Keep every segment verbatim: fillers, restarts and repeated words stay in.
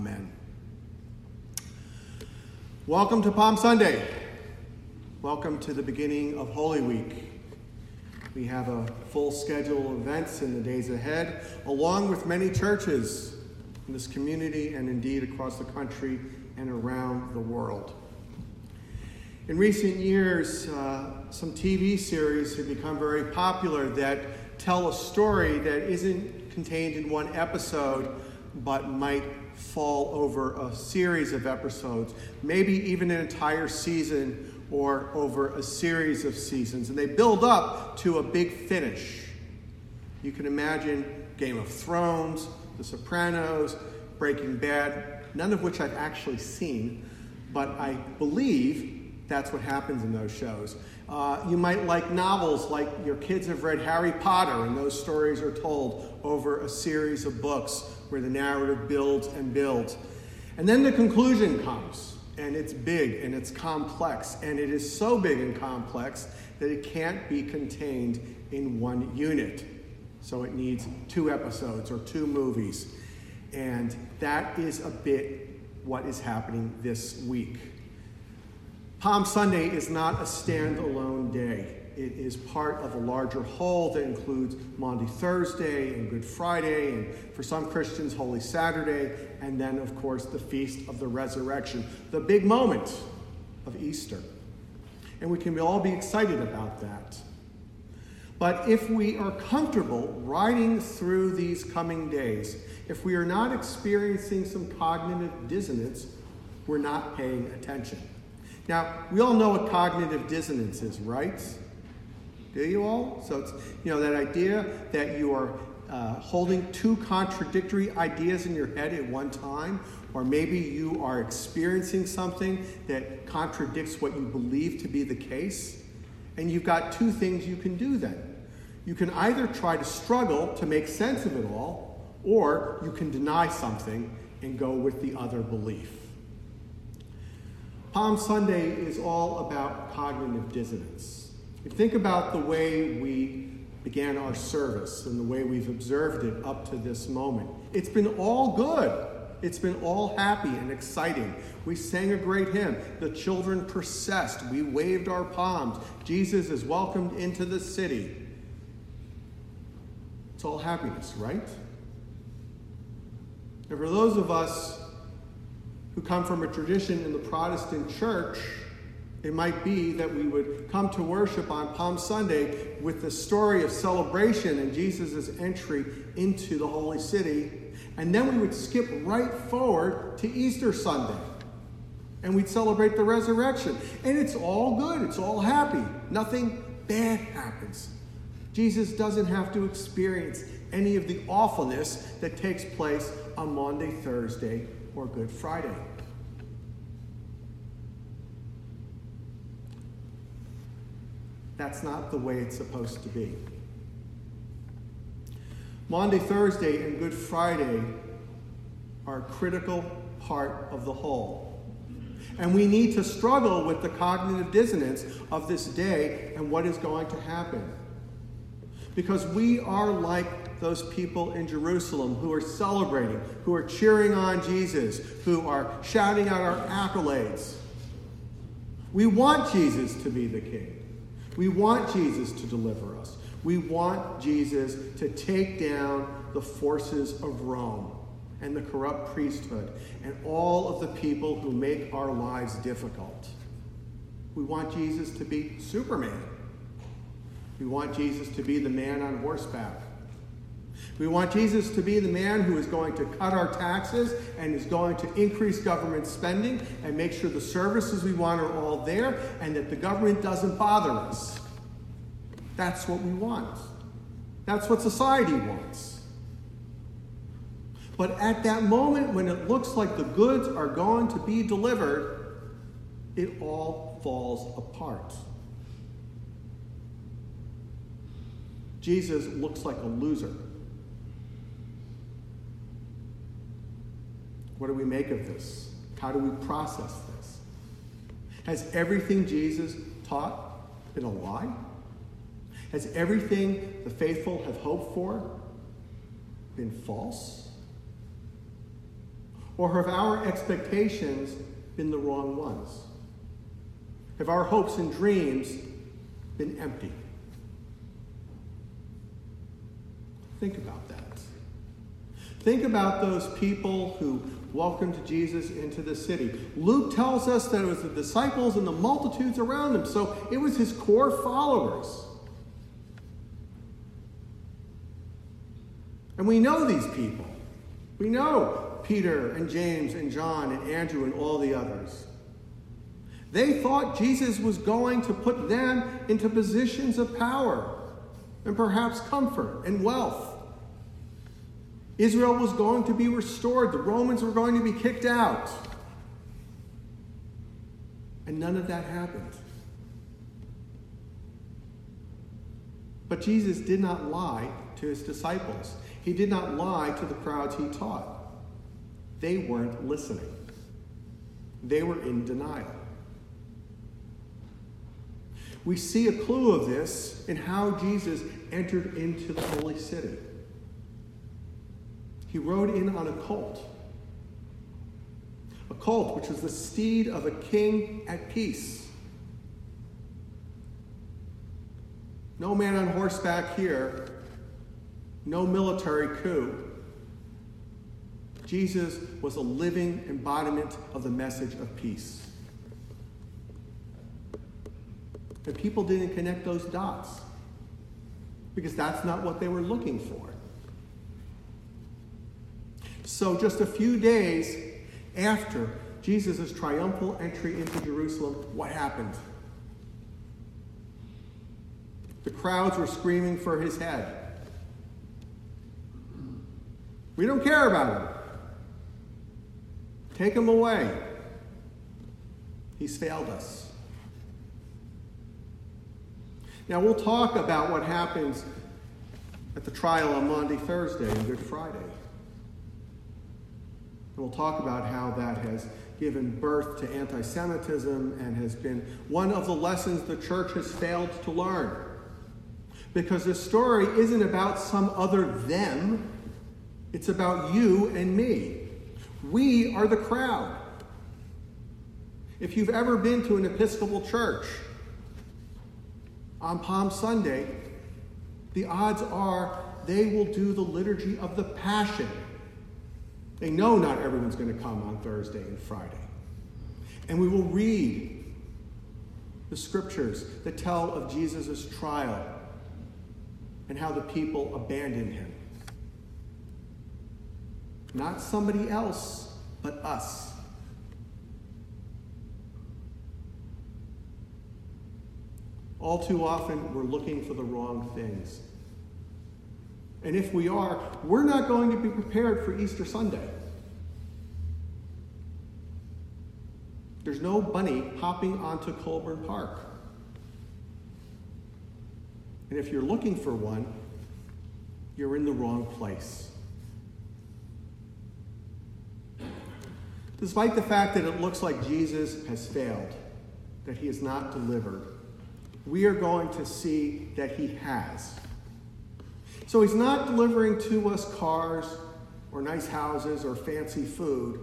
Amen. Welcome to Palm Sunday. Welcome to the beginning of Holy Week. We have a full schedule of events in the days ahead, along with many churches in this community and indeed across the country and around the world. In recent years, uh, some T V series have become very popular that tell a story that isn't contained in one episode, but might fall over a series of episodes, maybe even an entire season or over a series of seasons. And they build up to a big finish. You can imagine Game of Thrones, The Sopranos, Breaking Bad, none of which I've actually seen, but I believe that's what happens in those shows. Uh, you might like novels, like your kids have read Harry Potter, and those stories are told over a series of books where the narrative builds and builds. And then the conclusion comes, and it's big and it's complex, and it is so big and complex that it can't be contained in one unit. So it needs two episodes or two movies. And that is a bit what is happening this week. Palm Sunday is not a standalone day. It is part of a larger whole that includes Maundy Thursday and Good Friday, and for some Christians, Holy Saturday, and then, of course, the Feast of the Resurrection, the big moment of Easter. And we can all be excited about that. But if we are comfortable riding through these coming days, if we are not experiencing some cognitive dissonance, we're not paying attention. Now, we all know what cognitive dissonance is, right? Do you all? So it's, you know, that idea that you are uh, holding two contradictory ideas in your head at one time, or maybe you are experiencing something that contradicts what you believe to be the case, and you've got two things you can do then. You can either try to struggle to make sense of it all, or you can deny something and go with the other belief. Palm Sunday is all about cognitive dissonance. If you think about the way we began our service and the way we've observed it up to this moment, it's been all good. It's been all happy and exciting. We sang a great hymn. The children processed. We waved our palms. Jesus is welcomed into the city. It's all happiness, right? And for those of us who come from a tradition in the Protestant church, it might be that we would come to worship on Palm Sunday with the story of celebration and Jesus' entry into the holy city, and then we would skip right forward to Easter Sunday, and we'd celebrate the resurrection. And it's all good. It's all happy. Nothing bad happens. Jesus doesn't have to experience any of the awfulness that takes place on Maundy Thursday or Good Friday. That's not the way it's supposed to be. Maundy Thursday and Good Friday are a critical part of the whole. And we need to struggle with the cognitive dissonance of this day and what is going to happen. Because we are like those people in Jerusalem who are celebrating, who are cheering on Jesus, who are shouting out our accolades. We want Jesus to be the king. We want Jesus to deliver us. We want Jesus to take down the forces of Rome and the corrupt priesthood and all of the people who make our lives difficult. We want Jesus to be Superman. We want Jesus to be the man on horseback. We want Jesus to be the man who is going to cut our taxes and is going to increase government spending and make sure the services we want are all there and that the government doesn't bother us. That's what we want. That's what society wants. But at that moment when it looks like the goods are going to be delivered, it all falls apart. Jesus looks like a loser. What do we make of this? How do we process this? Has everything Jesus taught been a lie? Has everything the faithful have hoped for been false? Or have our expectations been the wrong ones? Have our hopes and dreams been empty? Think about that. Think about those people who welcomed Jesus into the city. Luke tells us that it was the disciples and the multitudes around him, so it was his core followers. And we know these people. We know Peter and James and John and Andrew and all the others. They thought Jesus was going to put them into positions of power and perhaps comfort and wealth. Israel was going to be restored. The Romans were going to be kicked out. And none of that happened. But Jesus did not lie to his disciples. He did not lie to the crowds he taught. They weren't listening. They were in denial. We see a clue of this in how Jesus entered into the holy city. He rode in on a colt. A colt, which was the steed of a king at peace. No man on horseback here. No military coup. Jesus was a living embodiment of the message of peace. And people didn't connect those dots because that's not what they were looking for. So just a few days after Jesus' triumphal entry into Jerusalem, what happened? The crowds were screaming for his head. We don't care about him. Take him away. He's failed us. Now we'll talk about what happens at the trial on Maundy Thursday and Good Friday. And we'll talk about how that has given birth to anti-Semitism and has been one of the lessons the church has failed to learn. Because the story isn't about some other them. It's about you and me. We are the crowd. If you've ever been to an Episcopal church on Palm Sunday, the odds are they will do the liturgy of the Passion. They know not everyone's going to come on Thursday and Friday. And we will read the scriptures that tell of Jesus' trial and how the people abandoned him. Not somebody else, but us. All too often, we're looking for the wrong things. And if we are, we're not going to be prepared for Easter Sunday. There's no bunny hopping onto Colburn Park. And if you're looking for one, you're in the wrong place. Despite the fact that it looks like Jesus has failed, that he has not delivered, we are going to see that he has. So he's not delivering to us cars or nice houses or fancy food,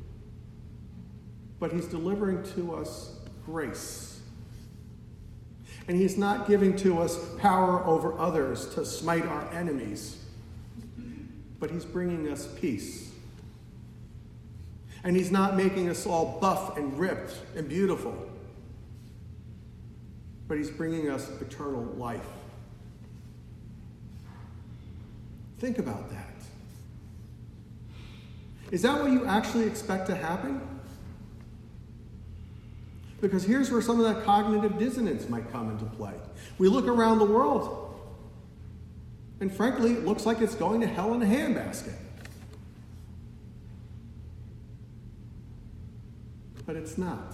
but he's delivering to us grace. And he's not giving to us power over others to smite our enemies, but he's bringing us peace. And he's not making us all buff and ripped and beautiful, but he's bringing us eternal life. Think about that. Is that what you actually expect to happen? Because here's where some of that cognitive dissonance might come into play. We look around the world, and frankly, it looks like it's going to hell in a handbasket. But it's not.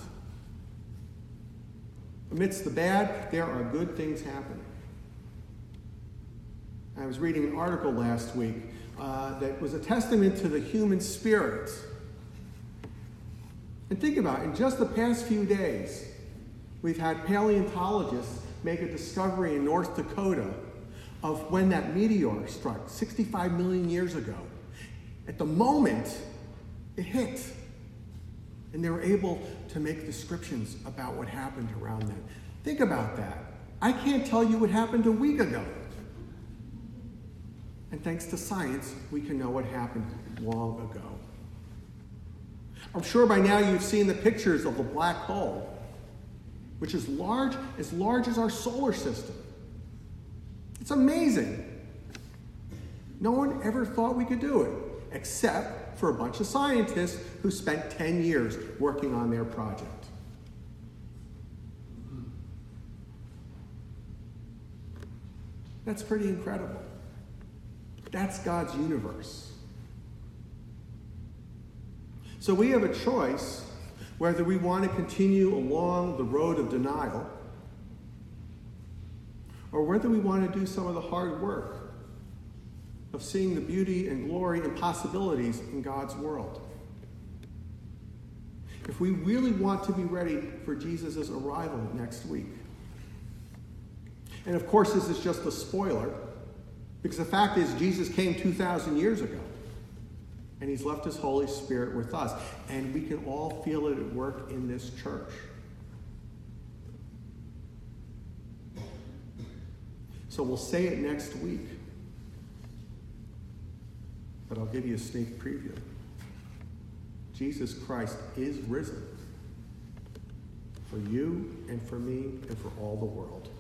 Amidst the bad, there are good things happening. I was reading an article last week uh, that was a testament to the human spirit. And think about it, in just the past few days, we've had paleontologists make a discovery in North Dakota of when that meteor struck sixty-five million years ago. At the moment It hit. And they were able to make descriptions about what happened around them. Think about that. I can't tell you what happened a week ago. And thanks to science, we can know what happened long ago. I'm sure by now you've seen the pictures of the black hole, which is large, as large as our solar system. It's amazing. No one ever thought we could do it, except for a bunch of scientists who spent ten years working on their project. That's pretty incredible. That's God's universe. So we have a choice whether we want to continue along the road of denial or whether we want to do some of the hard work of seeing the beauty and glory and possibilities in God's world. If we really want to be ready for Jesus' arrival next week. And of course, this is just a spoiler, because the fact is Jesus came two thousand years ago, and he's left his Holy Spirit with us, and we can all feel it at work in this church. So we'll say it next week, but I'll give you a sneak preview. Jesus Christ is risen for you and for me and for all the world.